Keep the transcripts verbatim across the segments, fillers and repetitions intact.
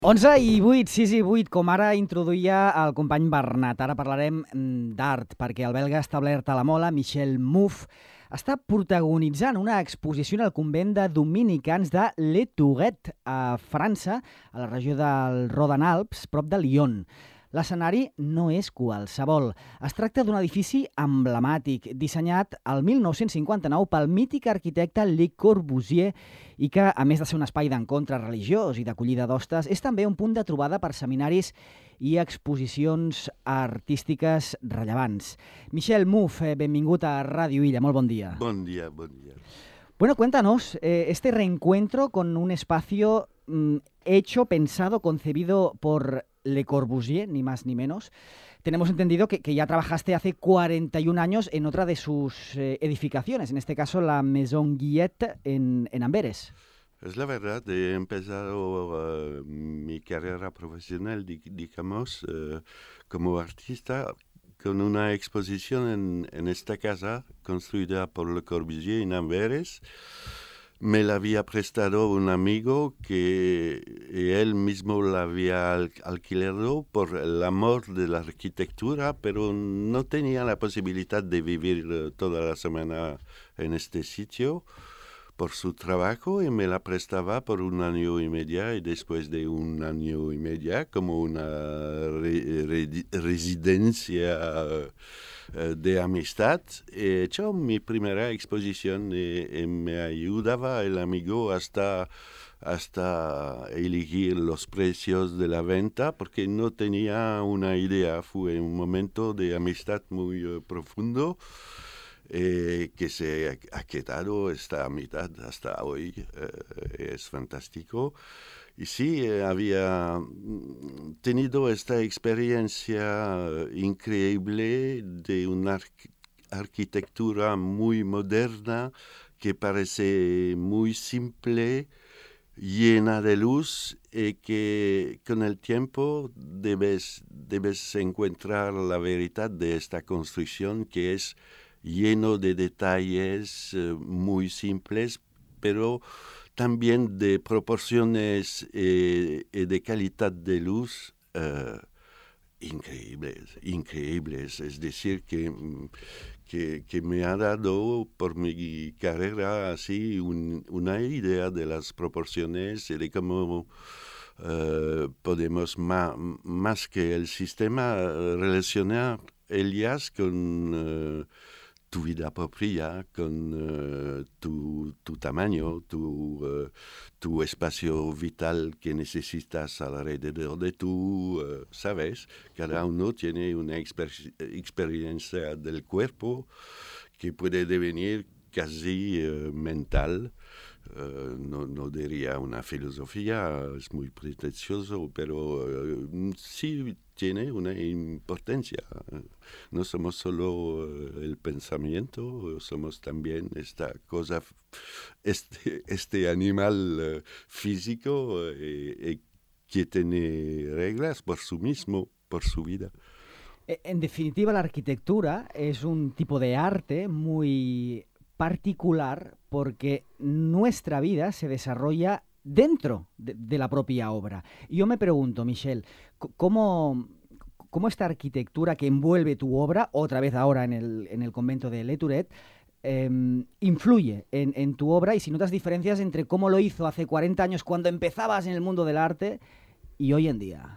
onze i vuit, sis i vuit, com ara introduïa el company Bernat. Ara parlarem d'art, perquè el belga establert a la Mola, Michel Mouffe, està protagonitzant una exposició en el convent de dominicans de Les Tourrettes, a França, a la regió del Rodan-Alps, prop de Lyon. L'escenari no és qualsevol. Es tracta d'un edifici emblemàtic, dissenyat el mil nou-cents cinquanta-nou pel mític arquitecte Le Corbusier i que, a més de ser un espai d'encontre religiós i d'acollida d'hostes, és també un punt de trobada per seminaris i exposicions artístiques rellevants. Michel Mouffe, benvingut a Ràdio Illa, molt bon dia. Bon dia, bon dia. Bueno, cuéntanos, eh, este reencuentro con un espacio mm, hecho, pensado, concebido por Le Corbusier, ni más ni menos. Tenemos entendido que, que ya trabajaste hace cuarenta y un años en otra de sus eh, edificaciones, en este caso la Maison Guillette en, en Amberes. Es la verdad, he empezado uh, mi carrera profesional, digamos, uh, como artista con una exposición en, en esta casa construida por Le Corbusier en Amberes. Me la había prestado un amigo que él mismo la había alquilado por el amor de la arquitectura, pero no tenía la posibilidad de vivir toda la semana en este sitio por su trabajo y me la prestaba por un año y medio y después de un año y medio como una re, re, residencia de amistad. He hecho mi primera exposición y, y me ayudaba el amigo hasta, hasta elegir los precios de la venta porque no tenía una idea. Fue un momento de amistad muy uh, profundo. Eh, que se ha quedado esta mitad hasta hoy, eh, es fantástico. Y sí, eh, había tenido esta experiencia increíble de una arqu- arquitectura muy moderna que parece muy simple, llena de luz y que con el tiempo debes, debes encontrar la verdad de esta construcción que es lleno de detalles uh, muy simples, pero también de proporciones eh, y de calidad de luz uh, increíbles, increíbles. Es decir, que, que, que me ha dado por mi carrera así un, una idea de las proporciones y de cómo uh, podemos ma, más que el sistema relacionar ellas con uh, tu vida propia, con uh, tu, tu tamaño, tu, uh, tu espacio vital que necesitas alrededor de tú, uh, ¿sabes? Cada uno tiene una exper- experiencia del cuerpo que puede devenir casi uh, mental. Uh, no, no diría una filosofía, es muy pretencioso, pero uh, sí tiene una importancia. No somos solo uh, el pensamiento, somos también esta cosa, este, este animal uh, físico uh, eh, que tiene reglas por su mismo, por su vida. En definitiva, la arquitectura es un tipo de arte muy particular porque nuestra vida se desarrolla dentro de, de la propia obra. Y yo me pregunto, Michel, ¿cómo, cómo esta arquitectura que envuelve tu obra, otra vez ahora en el, en el convento de Les Tourrettes, eh, influye en, en tu obra y si notas diferencias entre cómo lo hizo hace cuarenta años cuando empezabas en el mundo del arte y hoy en día?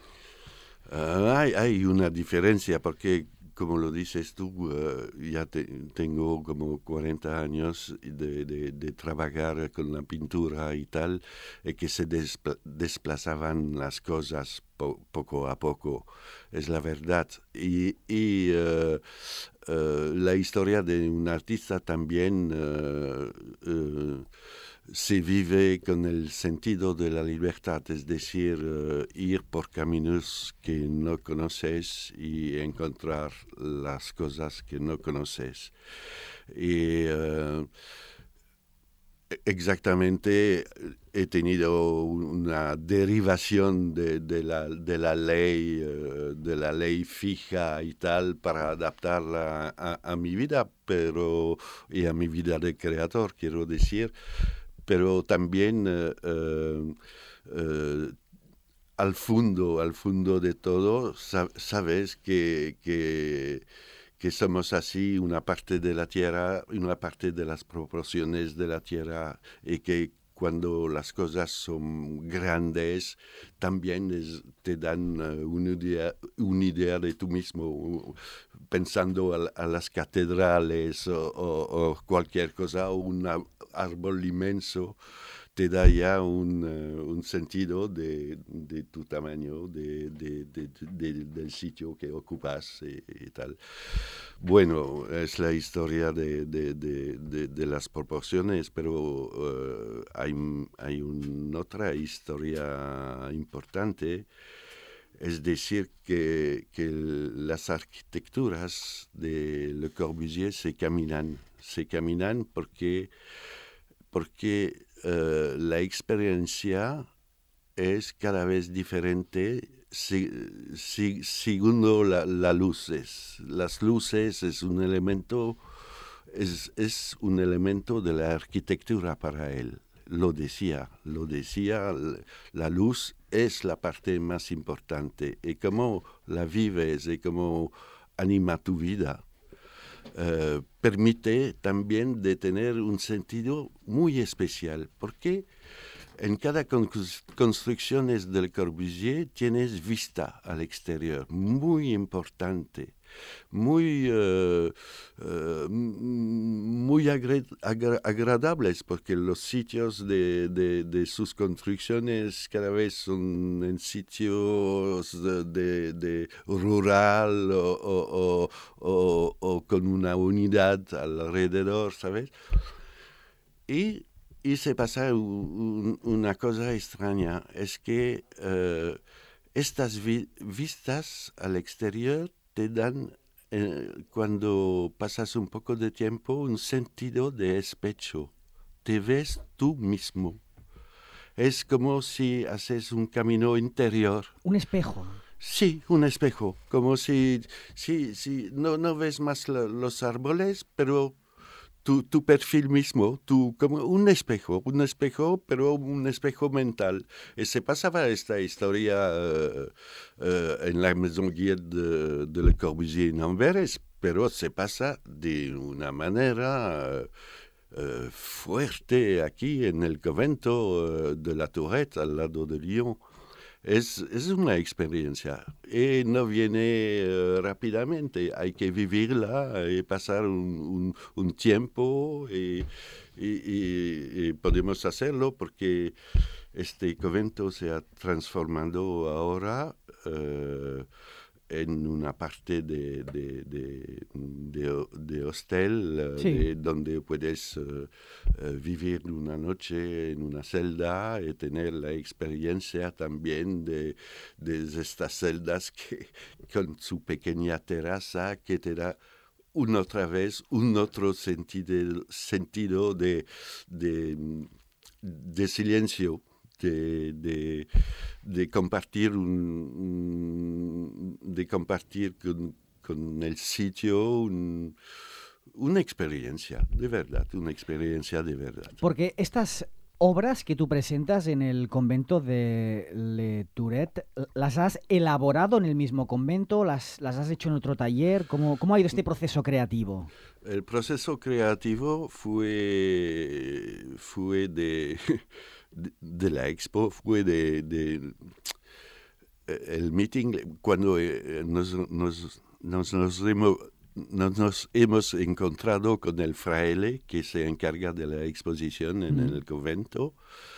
Uh, hay, hay una diferencia porque, como lo dices tú, uh, ya te, tengo como cuarenta años de, de, de trabajar con la pintura y tal, y que se despla- desplazaban las cosas po- poco a poco, es la verdad. Y, y uh, uh, la historia de un artista también uh, uh, se vive con el sentido de la libertad, es decir, uh, ir por caminos que no conoces y encontrar las cosas que no conoces. Y uh, exactamente he tenido una derivación de, de, la, de la ley, uh, de la ley fija y tal para adaptarla a, a mi vida, pero y a mi vida de creador, quiero decir. Pero también uh, uh, uh, al fondo, al fondo de todo, sabes que, que, que somos así, una parte de la Tierra, una parte de las proporciones de la Tierra, y que cuando las cosas son grandes, también es, te dan uh, una, idea, una idea de tú mismo, pensando a, a las catedrales o, o, o cualquier cosa, o un árbol inmenso, te da ya un, uh, un sentido de, de tu tamaño, de, de, de, de, del sitio que ocupas y, y tal. Bueno, es la historia de, de, de, de, de las proporciones, pero uh, hay, hay una otra historia importante, es decir, que, que las arquitecturas de Le Corbusier se caminan, se caminan porque, porque Uh, la experiencia es cada vez diferente si, si, según la, la luces. Las luces es un elemento, es, es un elemento de la arquitectura para él. Lo decía, lo decía, la luz es la parte más importante. Y cómo la vives y cómo anima tu vida. Uh, permite también de tener un sentido muy especial, porque en cada con- construcción del Corbusier tienes vista al exterior, muy importante, muy, uh, uh, muy agra- agra- agradables, porque los sitios de, de, de sus construcciones cada vez son en sitios de, de, de rural o, o, o, o, o con una unidad alrededor, ¿sabes? Y, y se pasa un, una cosa extraña, es que uh, estas vi- vistas al exterior te dan, eh, cuando pasas un poco de tiempo, un sentido de espejo. Te ves tú mismo. Es como si haces un camino interior. Un espejo. Sí, un espejo. Como si, si, si no, no ves más la, los árboles, pero Tu, tu perfil mismo, tu, como un espejo, un espejo, pero un espejo mental. Y se pasaba esta historia uh, uh, en la Maison Guillette de, de Le Corbusier en Amberes, pero se pasa de una manera uh, uh, fuerte aquí en el convento uh, de la Tourette, al lado de Lyon. Es, es una experiencia y no viene uh, rápidamente, hay que vivirla y pasar un, un, un tiempo y, y, y, y podemos hacerlo porque este convento se ha transformado ahora uh, en una parte de, de, de, de, de hostel, Sí. de, donde puedes uh, uh, vivir una noche en una celda y tener la experiencia también de, de estas celdas que, con su pequeña terraza que te da una otra vez un otro sentido, sentido de, de, de silencio. De, de, de compartir un, un, de compartir con, con el sitio un, una experiencia de verdad, una experiencia de verdad. Porque estas obras que tú presentas en el convento de Le Tourette, ¿las has elaborado en el mismo convento? ¿Las, las has hecho en otro taller? ¿Cómo, cómo ha ido este proceso creativo? El proceso creativo fue, fue de... De, de la expo, fue de, de el meeting cuando eh, nos, nos, nos, nos, hemos, nos, nos hemos encontrado con el fraile que se encarga de la exposición en mm. el convento.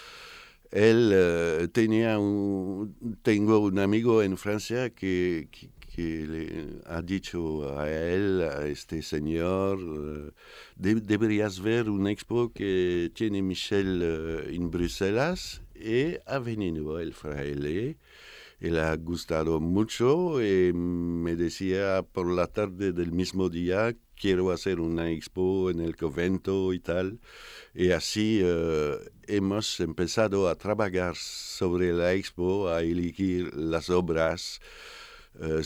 Él uh, tenía un, tengo un amigo en Francia que, que, que le ha dicho a él, a este señor, uh, de, deberías ver una expo que tiene Michel uh, en Bruselas, y ha venido el fraile. Y le ha gustado mucho y me decía por la tarde del mismo día, quiero hacer una expo en el convento y tal. Y así uh, hemos empezado a trabajar sobre la expo, a elegir las obras. Uh,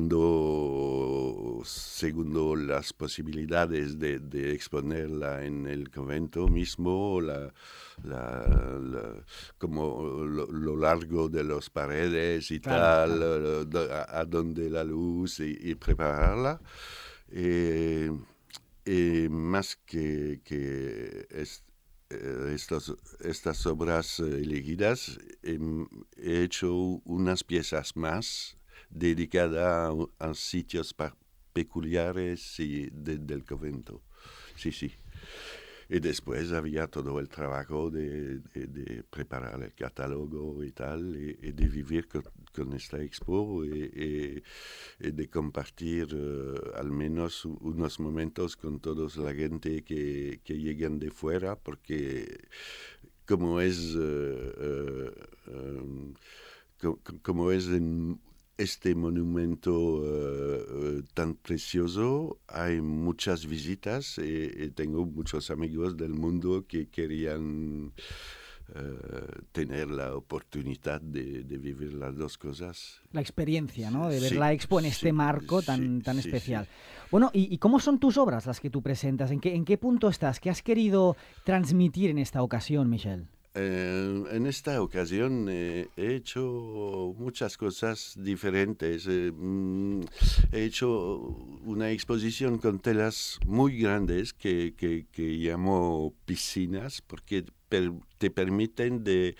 segundo, segundo las posibilidades de, de exponerla en el convento mismo, la, la, la, como lo, lo largo de las paredes y claro, tal, claro. a, a donde la luz y, y prepararla. Eh, eh, más que, que es, eh, estas, estas obras elegidas, eh, he hecho unas piezas más dedicada a, a sitios pa- peculiares y de, del convento. Sí, sí. Y después había todo el trabajo de, de, de preparar el catálogo y tal, y, y de vivir con, con esta expo y, y, y de compartir uh, al menos unos momentos con toda la gente que, que llegan de fuera, porque como es, uh, uh, um, co- como es en este monumento uh, uh, tan precioso, hay muchas visitas y, y tengo muchos amigos del mundo que querían uh, tener la oportunidad de, de vivir las dos cosas. La experiencia, ¿no? De ver Sí, la expo en este sí, marco sí, tan, tan sí, sí. especial. Bueno, ¿y, ¿y cómo son tus obras las que tú presentas? ¿En qué, en qué punto estás? ¿Qué has querido transmitir en esta ocasión, Michel? Eh, en esta ocasión eh, he hecho muchas cosas diferentes. Eh, mm, he hecho una exposición con telas muy grandes que, que, que llamo piscinas porque per- te permiten de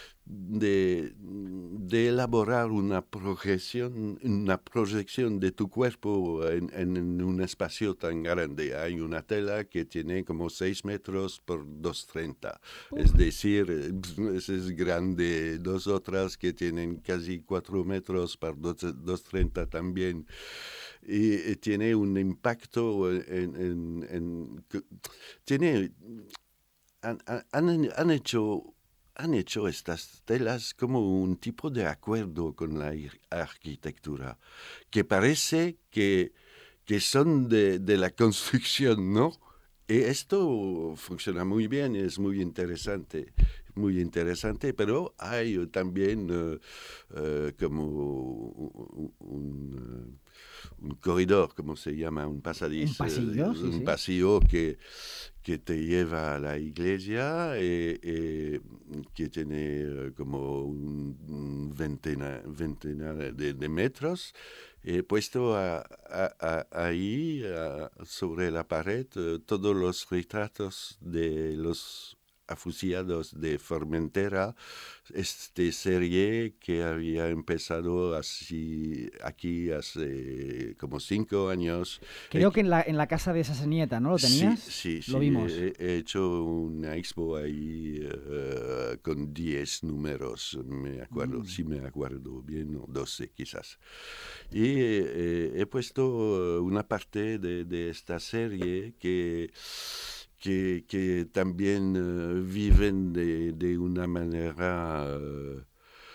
de, de elaborar una proyección, una proyección de tu cuerpo en, en un espacio tan grande. Hay una tela que tiene como seis metros por dos treinta, Uf. es decir, es, es grande. Dos otras que tienen casi cuatro metros por dos treinta también. Y, y tiene un impacto en... en, en tiene... Han, han, han hecho han hecho estas telas como un tipo de acuerdo con la arquitectura, que parece que, que son de, de la construcción, ¿no? Y esto funciona muy bien, es muy interesante, muy interesante, pero hay también uh, uh, como un, un, un corredor, como se llama, un Un pasadizo, pasillo, sí, un sí. pasillo que, que te lleva a la iglesia y, y que tiene como un, un veintena, veintena de, de metros. He puesto a, a, a, ahí, a, sobre la pared, uh, todos los retratos de los afusillados de Formentera, esta serie que había empezado así aquí hace como cinco años. Creo que en la, en la casa de Sasanieta, ¿no? ¿Lo Sí, tenías? sí, Lo sí, vimos. he, he hecho una expo ahí uh, con diez números, me acuerdo, Mm. sí me acuerdo bien, o doce quizás. Y eh, he puesto una parte de, de esta serie que, que, que también uh, viven de, de una manera... Uh,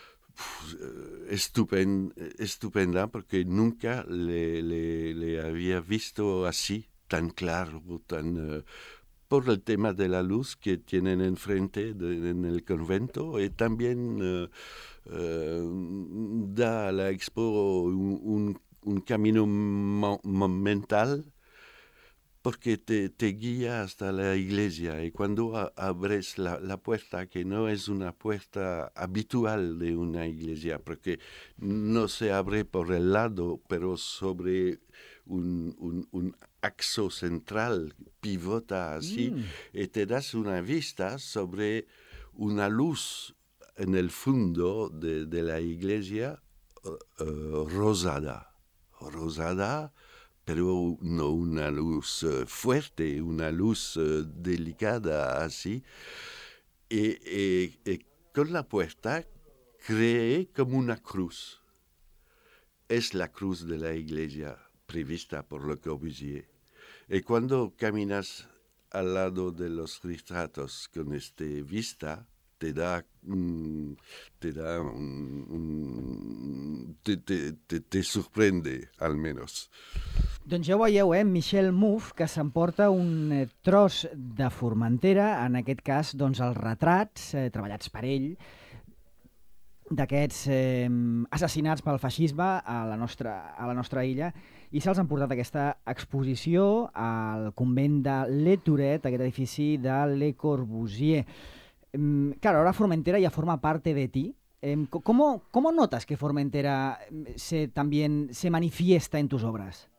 Estupenda, estupenda porque nunca le, le, le había visto así, tan claro, tan, uh, por el tema de la luz que tienen enfrente de, en el convento y también uh, uh, da a la expo un, un, un camino mo mental porque te, te guía hasta la iglesia y cuando a, abres la, la puerta, que no es una puerta habitual de una iglesia, porque no se abre por el lado, pero sobre un, un, un axo central, pivota así, Mm. y te das una vista sobre una luz en el fondo de, de la iglesia uh, uh, rosada, rosada, pero no una luz uh, fuerte, una luz uh, delicada así. Y, y, y con la puerta creé como una cruz. Es la cruz de la iglesia prevista por Le Corbusier. Y cuando caminas al lado de los retratos con esta vista, te da, mm, te da, un, un, te, te, te, te sorprende al menos. Doncs ja ho veieu, eh? Michel Mouffe, que s'emporta un eh, tros de Formentera, en aquest cas, doncs, els retrats eh, treballats per ell, d'aquests eh, assassinats pel feixisme a la nostra, a la nostra illa, i se'ls han portat aquesta exposició al convent de Le Touret, aquest edifici de Le Corbusier. Eh, claro, ahora Formentera ya forma parte de ti. Eh, ¿cómo, ¿Cómo notas que Formentera se, también se manifiesta en tus obras?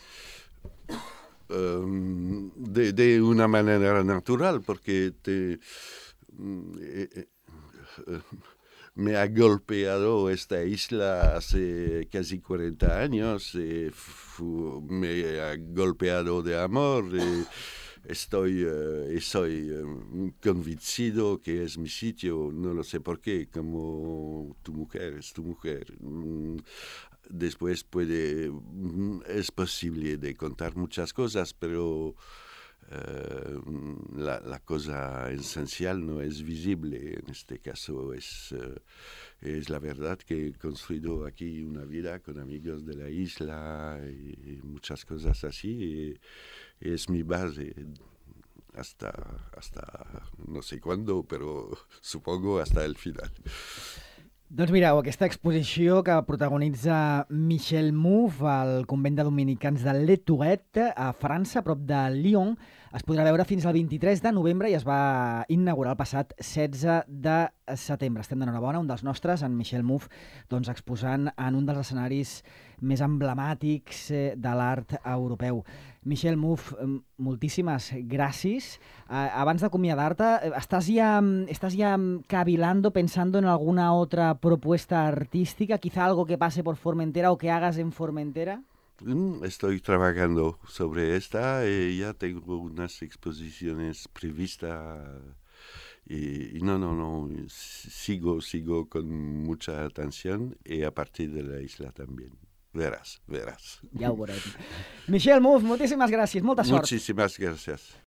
Um, de, de una manera natural, porque te, eh, eh, me ha golpeado esta isla hace casi cuarenta años, eh, fu, me ha golpeado de amor, eh, estoy, eh, soy eh, convencido que es mi sitio, no lo sé por qué, como tu mujer es tu mujer. Mm, Después puede, es posible de contar muchas cosas, pero eh, la, la cosa esencial no es visible. En este caso es, eh, es la verdad que he construido aquí una vida con amigos de la isla y, y muchas cosas así. Y es mi base hasta, hasta no sé cuándo, pero supongo hasta el final. Doncs mireu, aquesta exposició que protagonitza Michel Mouffe al convent de dominicans de Le Touret, a França, a prop de Lyon, es podrà veure fins al vint-i-tres de novembre i es va inaugurar el passat setze de setembre. Estem d'enhorabona, un dels nostres, en Michel Mouffe, doncs exposant en un dels escenaris més emblemàtics de l'art europeu. Michel Mouffe, moltíssimes gràcies. Abans d'acomiadar-te, ¿estás ya, ¿estás ya cavilando, pensando en alguna otra propuesta artística? ¿Quizá algo que pase por Formentera o que hagas en Formentera? Estoy trabajando sobre esta y ya tengo unas exposiciones previstas y, y no, no, no, sigo, sigo con mucha atención y a partir de la isla también. Verás, verás. Ja ho veurem. Michel Mouffe, moltíssimes gràcies, molta sort. Muchísimas gracias.